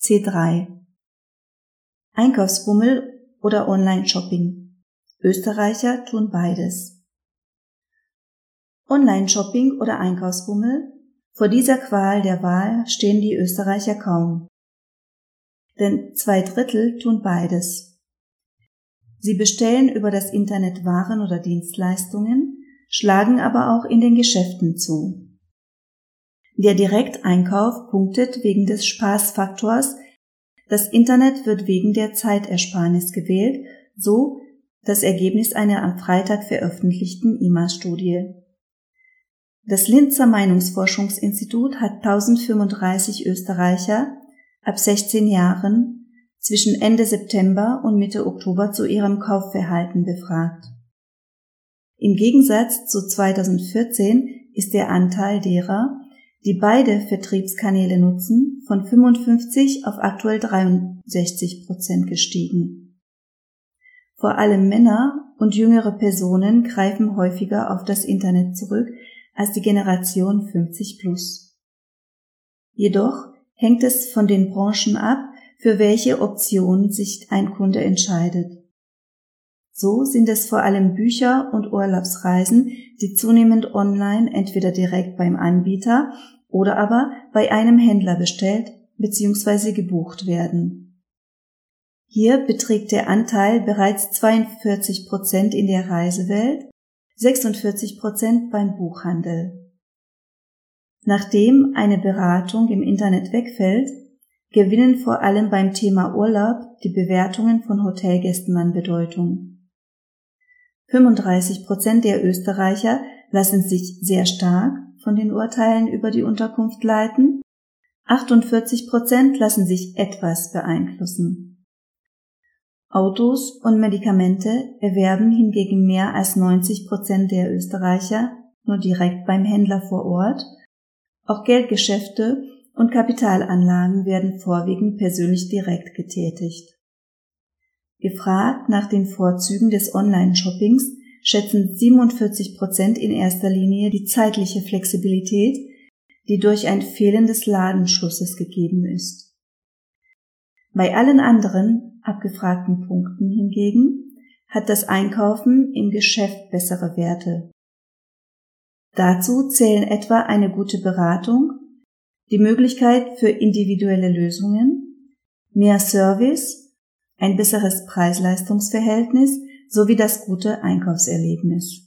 C3. Einkaufsbummel oder Online-Shopping. Österreicher tun beides. Online-Shopping oder Einkaufsbummel? Vor dieser Qual der Wahl stehen die Österreicher kaum. Denn 2/3 tun beides. Sie bestellen über das Internet Waren oder Dienstleistungen, schlagen aber auch in den Geschäften zu. Der Direkteinkauf punktet wegen des Spaßfaktors, das Internet wird wegen der Zeitersparnis gewählt, so das Ergebnis einer am Freitag veröffentlichten IMA-Studie. Das Linzer Meinungsforschungsinstitut hat 1035 Österreicher ab 16 Jahren zwischen Ende September und Mitte Oktober zu ihrem Kaufverhalten befragt. Im Gegensatz zu 2014 ist der Anteil derer, die beide Vertriebskanäle nutzen, von 55 auf aktuell 63% gestiegen. Vor allem Männer und jüngere Personen greifen häufiger auf das Internet zurück als die Generation 50+. Jedoch hängt es von den Branchen ab, für welche Option sich ein Kunde entscheidet. So sind es vor allem Bücher und Urlaubsreisen, die zunehmend online entweder direkt beim Anbieter oder aber bei einem Händler bestellt bzw. gebucht werden. Hier beträgt der Anteil bereits 42% in der Reisewelt, 46% beim Buchhandel. Nachdem eine Beratung im Internet wegfällt, gewinnen vor allem beim Thema Urlaub die Bewertungen von Hotelgästen an Bedeutung. 35% der Österreicher lassen sich sehr stark von den Urteilen über die Unterkunft leiten, 48% lassen sich etwas beeinflussen. Autos und Medikamente erwerben hingegen mehr als 90% der Österreicher nur direkt beim Händler vor Ort. Auch Geldgeschäfte und Kapitalanlagen werden vorwiegend persönlich direkt getätigt. Gefragt nach den Vorzügen des Online-Shoppings schätzen 47% in erster Linie die zeitliche Flexibilität, die durch ein fehlendes Ladenschlusses gegeben ist. Bei allen anderen abgefragten Punkten hingegen hat das Einkaufen im Geschäft bessere Werte. Dazu zählen etwa eine gute Beratung, die Möglichkeit für individuelle Lösungen, mehr Service, ein besseres Preis-Leistungs-Verhältnis sowie das gute Einkaufserlebnis.